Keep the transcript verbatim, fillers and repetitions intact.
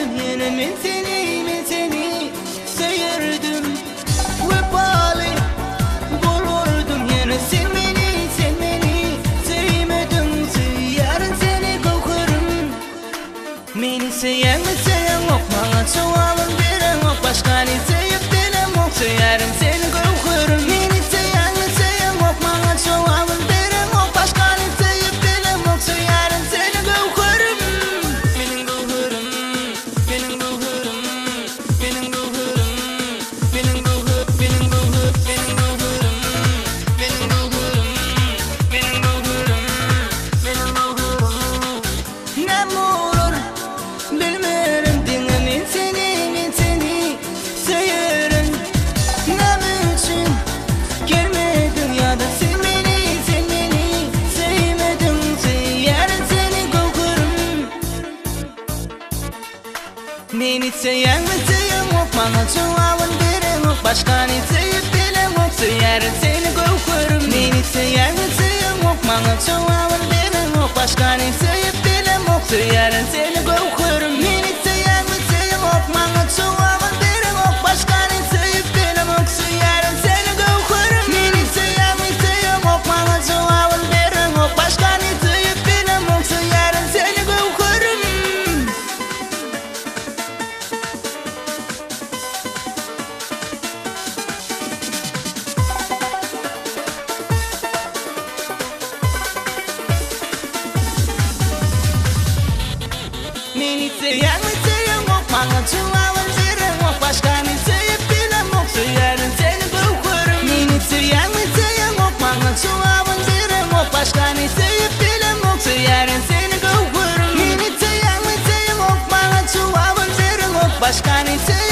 gördüm yine men seni, men seni sevdim. Vefalı bulurdum yine sen beni, sen beni sevmedin. Yarın seni kokarım. Beni seyen mi seyen yok, bana cevabın veren yok. Başka ne sevip dilim yok, yarın seni kokarım. Beni seyen mi seyen yok, bana cevabın veren yok. Başka ne sevip dilim yok, yarın seni kokarım. Benim kokarım, benim kokarım, benim kokarım, benim kokarım, benim kokarım, benim kokarım, benim kokarım, benim kokarım, benim kokarım. Ne olur bilmiyorum, dinleyin seni, ben seni severim. Ne için gelmedin ya da sen beni, sen beni sevmedin. Yarın seni kokarım. Beni seyen mi seyen yok, bana cevabın veren yok. Başka ne sevip dilim yok, yarın seni kokarım. Beni seyen mi seyen yok, bana cevabın veren yok. Başka ne sevip dilim yok, yarın seni kokarım. Beni seyen mi seyen yok, bana cevabın veren yok. Başka ne sevip dilim yok, yarın seni kokarım. Beni seyen mi seyen yok, bana cevabın veren yok. Başka ne sevip dilim yok, yarın seni kokarım. Beni seyen mi seyen yok, bana cevabın veren yok. Başka ne sevip dilim yok, yarın seni kokarım. Beni seyen mi seyen yok, bana cevabın veren yok. Başka ne sevip dilim yok, yarın seni kokarım. Beni seyen mi seyen yok, bana cevabın veren yok. Başka ne sevip